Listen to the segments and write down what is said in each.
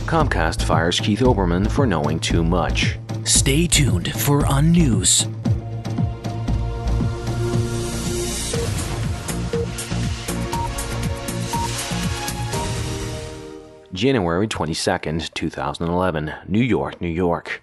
Comcast fires Keith Olbermann for knowing too much. Stay tuned for News. January 22nd, 2011, New York, New York.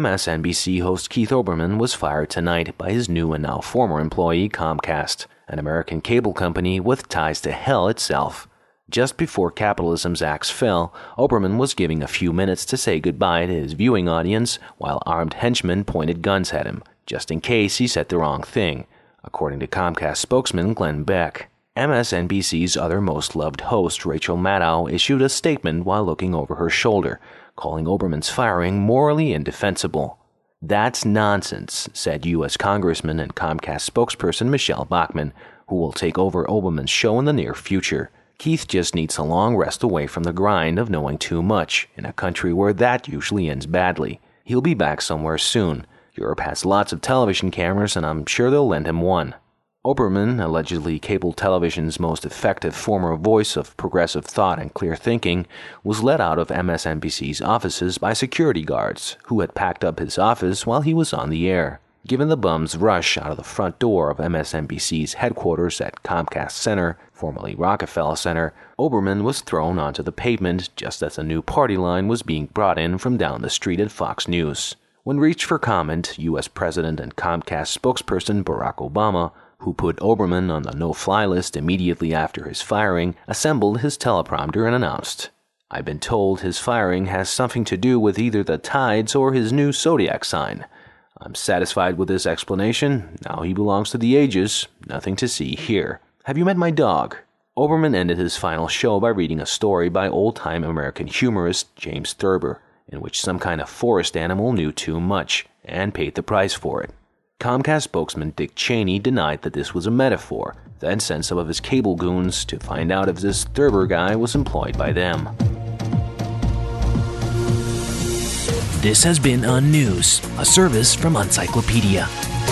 MSNBC host Keith Olbermann was fired tonight by his new and now former employee Comcast, an American cable company with ties to hell itself. Just before capitalism's axe fell, Olbermann was giving a few minutes to say goodbye to his viewing audience while armed henchmen pointed guns at him, just in case he said the wrong thing, according to Comcast spokesman Glenn Beck. MSNBC's other most loved host, Rachel Maddow, issued a statement while looking over her shoulder, calling Olbermann's firing morally indefensible. "That's nonsense," said U.S. Congressman and Comcast spokesperson Michelle Bachmann, who will take over Olbermann's show in the near future. Keith just needs a long rest away from the grind of knowing too much, in a country where that usually ends badly. He'll be back somewhere soon. Europe has lots of television cameras, and I'm sure they'll lend him one. Olbermann, allegedly cable television's most effective former voice of progressive thought and clear thinking, was let out of MSNBC's offices by security guards who had packed up his office while he was on the air. Given the bum's rush out of the front door of MSNBC's headquarters at Comcast Center, formerly Rockefeller Center, Olbermann was thrown onto the pavement just as a new party line was being brought in from down the street at Fox News. When reached for comment, U.S. President and Comcast spokesperson Barack Obama, who put Olbermann on the no-fly list immediately after his firing, assembled his teleprompter and announced, "I've been told his firing has something to do with either the tides or his new zodiac sign. I'm satisfied with this explanation. Now he belongs to the ages. Nothing to see here. Have you met my dog?" Olbermann ended his final show by reading a story by old-time American humorist James Thurber, in which some kind of forest animal knew too much and paid the price for it. Comcast spokesman Dick Cheney denied that this was a metaphor, then sent some of his cable goons to find out if this Thurber guy was employed by them. This has been News, a service from Uncyclopedia.